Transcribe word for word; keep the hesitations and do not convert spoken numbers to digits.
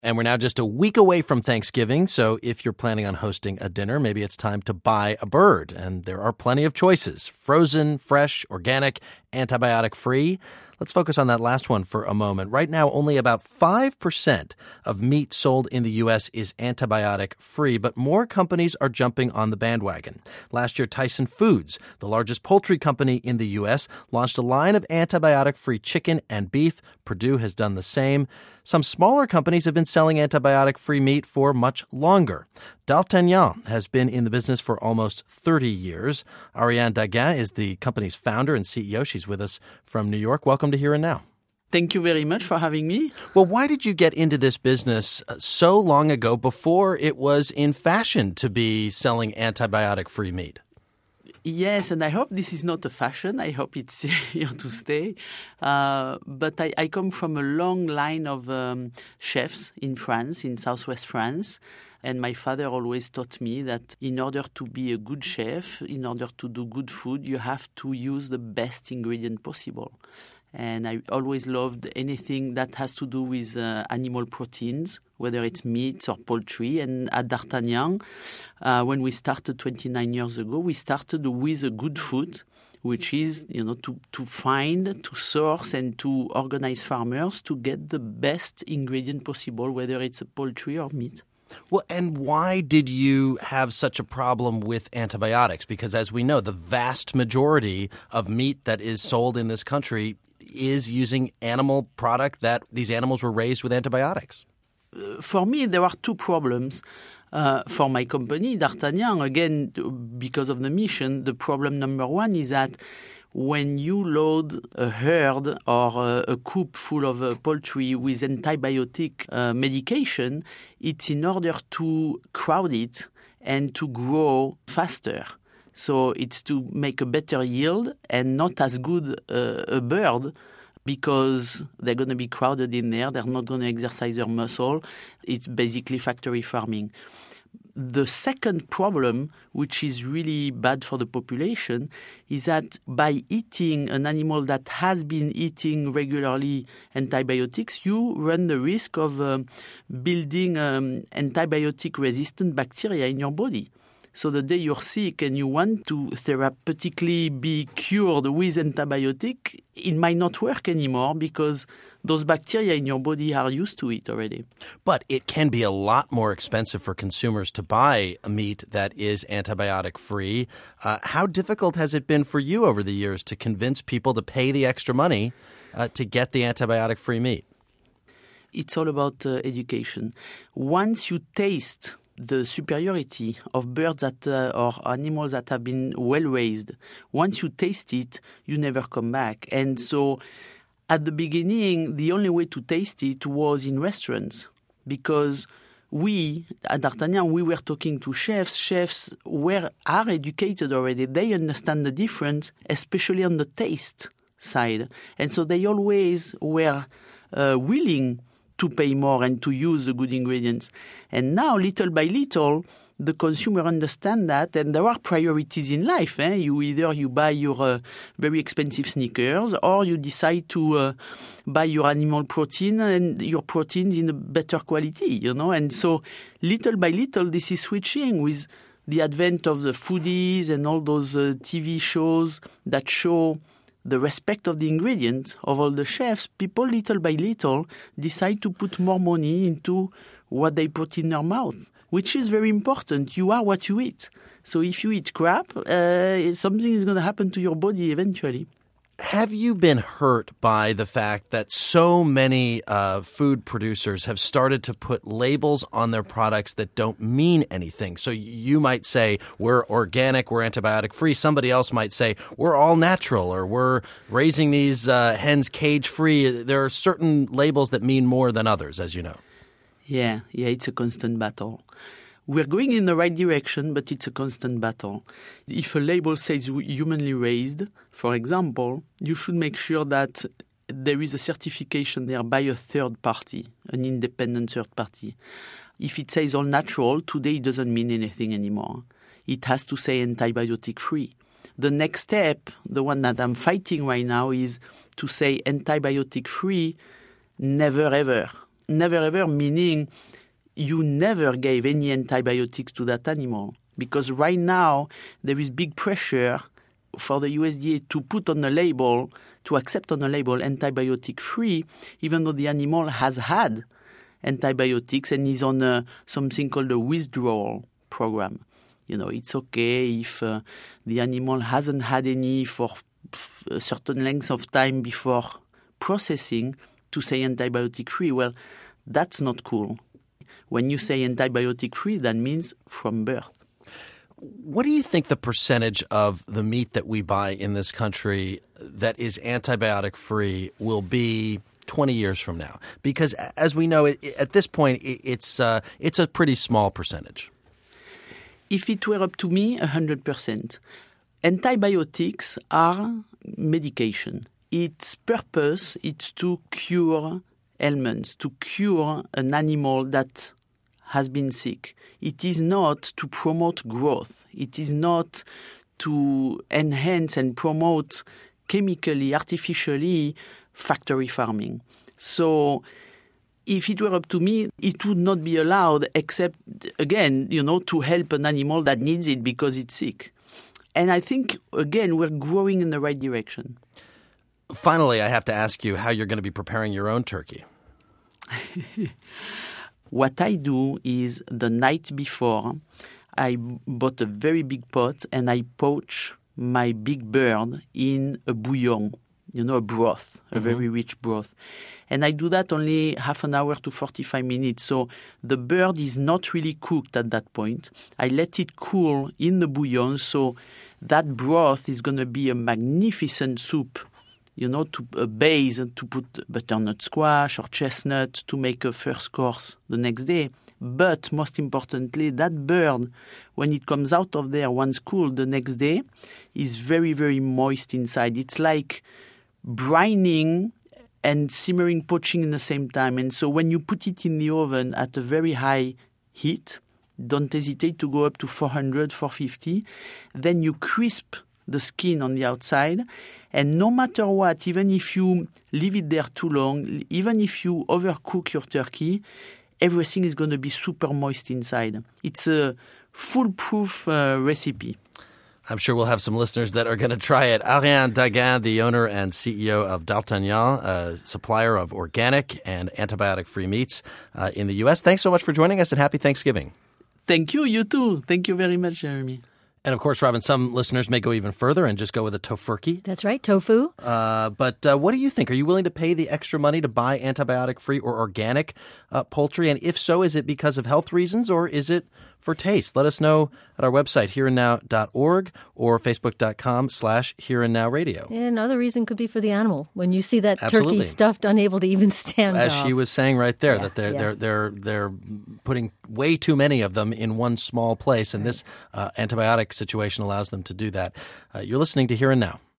And we're now just a week away from Thanksgiving, so if you're planning on hosting a dinner, maybe it's time to buy a bird. And there are plenty of choices: frozen, fresh, organic, antibiotic-free. Let's focus on that last one for a moment. Right now, only about five percent of meat sold in the U S is antibiotic-free, but more companies are jumping on the bandwagon. Last year, Tyson Foods, the largest poultry company in the U S, launched a line of antibiotic-free chicken and beef. Purdue has done the same. Some smaller companies have been selling antibiotic-free meat for much longer. D'Artagnan has been in the business for almost thirty years. Ariane Daguin is the company's founder and C E O. She's with us from New York. Welcome to Here and Now. Thank you very much for having me. Well, why did you get into this business so long ago, before it was in fashion to be selling antibiotic-free meat? Yes, and I hope this is not a fashion. I hope it's here to stay. Uh, but I, I come from a long line of um, chefs in France, in southwest France. And my father always taught me that in order to be a good chef, in order to do good food, you have to use the best ingredient possible. And I always loved anything that has to do with uh, animal proteins, whether it's meat or poultry. And at D'Artagnan, uh, when we started twenty-nine years ago, we started with a good food, which is, you know, to, to find, to source, and to organize farmers to get the best ingredient possible, whether it's a poultry or meat. Well, and why did you have such a problem with antibiotics? Because as we know, the vast majority of meat that is sold in this country is using animal product that these animals were raised with antibiotics. For me, there are two problems. Uh, for my company, D'Artagnan, again, because of the mission, the problem number one is that when you load a herd or a, a coop full of uh, poultry with antibiotic uh, medication, it's in order to crowd it and to grow faster. So it's to make a better yield and not as good uh, a bird, because they're going to be crowded in there. They're not going to exercise their muscle. It's basically factory farming. The second problem, which is really bad for the population, is that by eating an animal that has been eating regularly antibiotics, you run the risk of um, building um, antibiotic-resistant bacteria in your body. So the day you're sick and you want to therapeutically be cured with antibiotic, it might not work anymore because those bacteria in your body are used to it already. But it can be a lot more expensive for consumers to buy a meat that is antibiotic-free. Uh, how difficult has it been for you over the years to convince people to pay the extra money uh, to get the antibiotic-free meat? It's all about uh, education. Once you taste the superiority of birds that uh, or animals that have been well raised, once you taste it, you never come back. And so at the beginning, the only way to taste it was in restaurants, because we, at D'Artagnan, we were talking to chefs. Chefs were are educated already. They understand the difference, especially on the taste side. And so they always were uh, willing to pay more and to use the good ingredients. And now, little by little, the consumer understand that, and there are priorities in life. Eh? You either you buy your uh, very expensive sneakers, or you decide to uh, buy your animal protein and your proteins in a better quality, you know. And so, little by little, this is switching with the advent of the foodies and all those uh, T V shows that show the respect of the ingredients of all the chefs. People, little by little, decide to put more money into what they put in their mouth, which is very important. You are what you eat. So if you eat crap, uh, something is going to happen to your body eventually. Have you been hurt by the fact that so many uh, food producers have started to put labels on their products that don't mean anything? So you might say, we're organic, we're antibiotic-free. Somebody else might say, we're all natural, or we're raising these uh, hens cage-free. There are certain labels that mean more than others, as you know. Yeah, yeah, it's a constant battle. We're going in the right direction, but it's a constant battle. If a label says humanly raised, for example, you should make sure that there is a certification there by a third party, an independent third party. If it says all natural, today it doesn't mean anything anymore. It has to say antibiotic-free. The next step, the one that I'm fighting right now, is to say antibiotic-free, never ever. never ever meaning you never gave any antibiotics to that animal. Because right now, there is big pressure for the U S D A to put on a label, to accept on a label antibiotic-free, even though the animal has had antibiotics and is on a, something called a withdrawal program. You know, it's okay if uh, the animal hasn't had any for a certain length of time before processing to say antibiotic-free. Well, that's not cool. When you say antibiotic-free, that means from birth. What do you think the percentage of the meat that we buy in this country that is antibiotic-free will be twenty years from now? Because as we know, it, at this point, it, it's uh, it's a pretty small percentage. If it were up to me, one hundred percent. Antibiotics are medication. Its purpose is to cure ailments, to cure an animal that has been sick. It is not to promote growth. It is not to enhance and promote chemically, artificially, factory farming. So if it were up to me, it would not be allowed except, again, you know, to help an animal that needs it because it's sick. And I think, again, we're growing in the right direction. Finally, I have to ask you how you're going to be preparing your own turkey. What I do is the night before, I bought a very big pot and I poach my big bird in a bouillon, you know, a broth, a mm-hmm. very rich broth. And I do that only half an hour to forty-five minutes. So the bird is not really cooked at that point. I let it cool in the bouillon. So that broth is going to be a magnificent soup, you know, to a base, to put butternut squash or chestnut to make a first course the next day. But most importantly, that bird, when it comes out of there once cooled the next day, is very, very moist inside. It's like brining and simmering, poaching in the same time. And so when you put it in the oven at a very high heat, don't hesitate to go up to four hundred, four fifty, then you crisp the skin on the outside. And no matter what, even if you leave it there too long, even if you overcook your turkey, everything is going to be super moist inside. It's a foolproof uh, recipe. I'm sure we'll have some listeners that are going to try it. Ariane Dagan, the owner and C E O of D'Artagnan, a supplier of organic and antibiotic-free meats uh, in the U S. Thanks so much for joining us, and happy Thanksgiving. Thank you. You too. Thank you very much, Jeremy. And of course, Robin, some listeners may go even further and just go with a tofurkey. That's right, tofu. Uh, but uh, what do you think? Are you willing to pay the extra money to buy antibiotic-free or organic uh, poultry? And if so, is it because of health reasons or is it for taste? Let us know at our website, here and now dot org or facebook.com slash here and now radio. Another reason could be for the animal. When you see that Absolutely. turkey stuffed, unable to even stand As up. she was saying right there, Yeah, that they're, yeah. they're, they're, they're putting way too many of them in one small place, and right. this uh, antibiotic situation allows them to do that. Uh, you're listening to Here and Now.